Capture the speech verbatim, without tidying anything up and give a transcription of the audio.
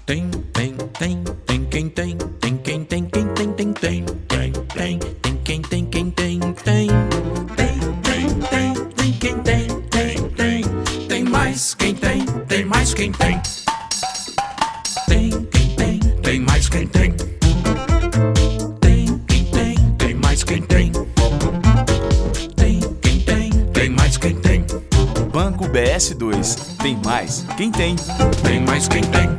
Tem, tem, tem, tem quem tem, tem quem tem, quem tem, tem, tem, tem, tem, tem quem tem, quem tem, tem, tem, tem, tem, tem quem tem, tem, tem, tem mais quem tem, tem mais quem tem, tem quem tem, tem mais quem tem, tem quem tem, tem mais quem tem, tem quem tem, tem mais quem tem. Banco B S dois, tem mais quem tem. Tem mais quem tem.